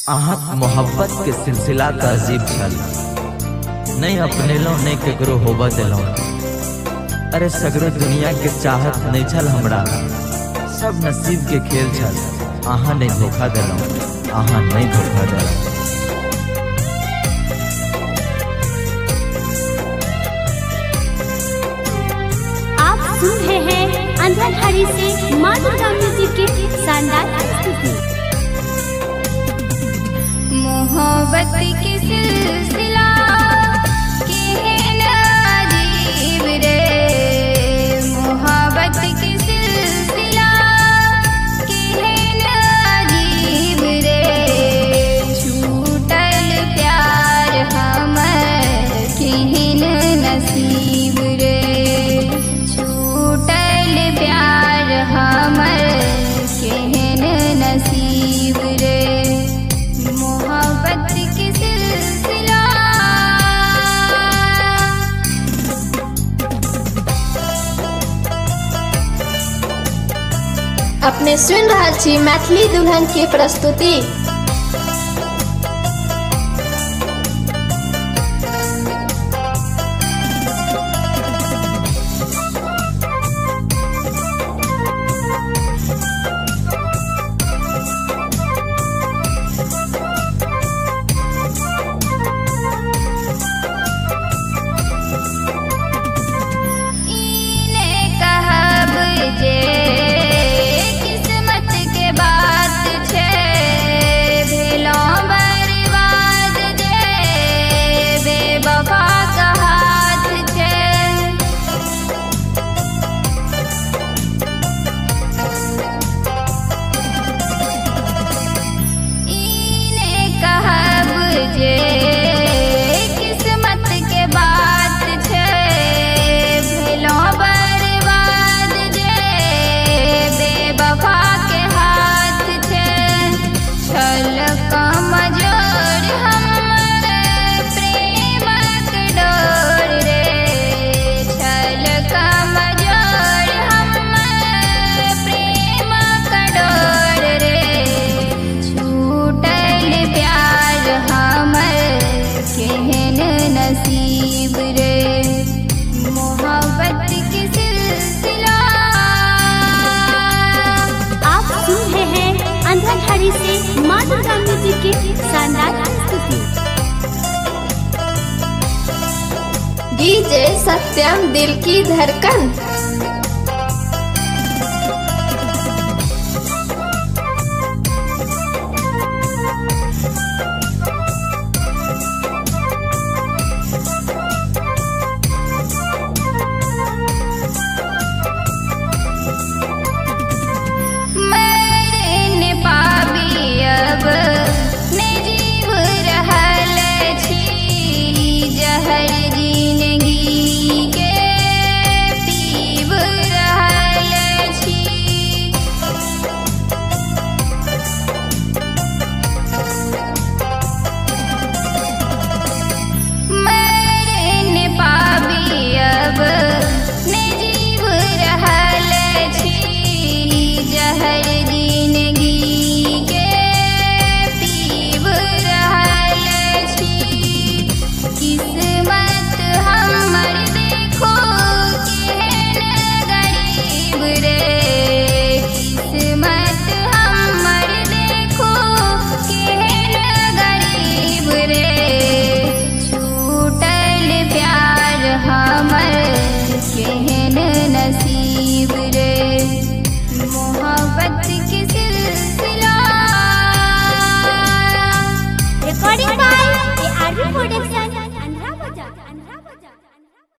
आहक मोहब्बत के सिलसिला का अजीब छल, नहीं अपने लो नहीं केकरो होबा दिलो। अरे सगरो दुनिया के चाहत नहीं छल हमरा, सब नसीब के खेल छल। आहा नहीं धोखा दिलो, आहा नहीं धोखा दिलो। आप सुन रहे हैं अंधाधारी से माँ दुर्गा म्यूजिक की शानदार प्रस्तुति। मोहब्बत की सिलसिला कहना अजीब रे, मोहब्बत की सिलसिला कहना अजीब रे। छूटल प्यार हमर केहन नसीब रे, छूटल प्यार हमर केहन नसीब रे। मोहब्बत की सिलसिला अपने सुन रहा छी मैथिली दुल्हन की प्रस्तुति। इने कहब जे किस्मत के बात छे, भेलो बर्बाद जे बेवफा का हाथ छे। इने कहब जे किस्मत के बात छे, भेलो बर्बाद जे बेवफा के हाथ छे। छल कमजोर हमर प्रेमक डोर रे, छल कमजोर हमर प्रेमक डोर रे। छूटल प्यार हमर केहन नसीब रे। मोहब्बत की सिलसिला आप सुन रहे हैं अंधाधारी से माँ दुर्गा म्यूजिक की शानदार प्रस्तुति। डीजे सत्यम दिल की धड़कन।